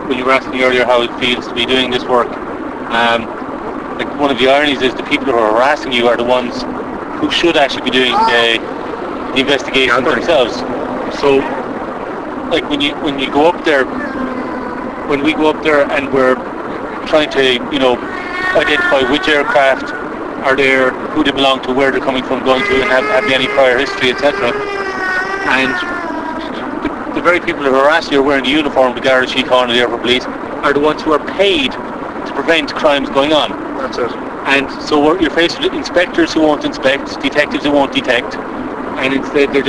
when you were asking me earlier how it feels to be doing this work, like one of the ironies is the people who are harassing you are the ones who should actually be doing the investigation themselves. So, like when you go up there, when we go up there and we're trying to, identify which aircraft are there, who they belong to, where they're coming from, going to, and have any prior history, etc. And the very people who harass you are wearing the uniform, the Garda Síochána, the Airport Police, are the ones who are paid to prevent crimes going on. That's it. And so you're faced with inspectors who won't inspect, detectives who won't detect, and instead the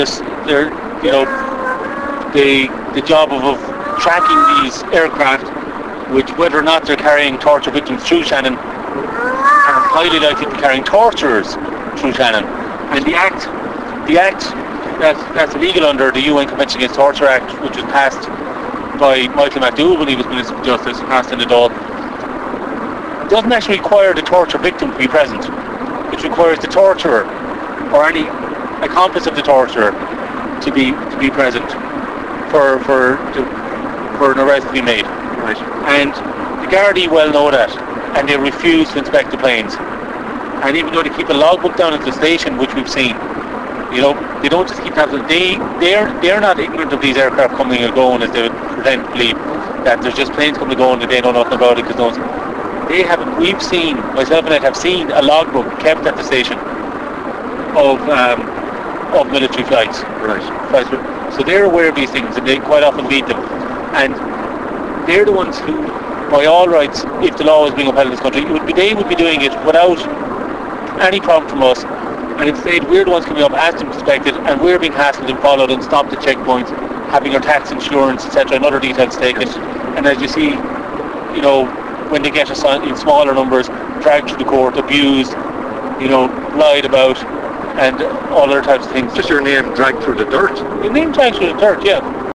job of tracking these aircraft, which whether or not they're carrying torture victims through Shannon, are highly likely to be carrying torturers through Shannon. And the act that's illegal under the UN Convention Against Torture Act, which was passed by Michael McDowell when he was Minister for Justice, passed in the Dáil, doesn't actually require the torture victim to be present. It requires the torturer or any accomplice of the torturer to be present for an arrest to be made. Right. And the Gardaí well know that, and they refuse to inspect the planes. And even though they keep a logbook down at the station, which we've seen, they don't just keep tabs. They're not ignorant of these aircraft coming and going as they would pretend to believe, that there's just planes coming and going and they know nothing about it because we've seen, myself and Ed have seen a logbook kept at the station of military flights. Right. So they're aware of these things and they quite often read them. And they're the ones who, by all rights, if the law was being upheld in this country, they would be doing it without any problem from us. And instead, we're the ones coming up, asked them to inspect it, and we're being hassled and followed and stopped at checkpoints, having our tax, insurance, etc., and other details taken. Yes. And as you see, when they get assigned in smaller numbers, dragged through the court, abused, lied about, and all other types of things. Just your name dragged through the dirt. Your name dragged through the dirt, yeah.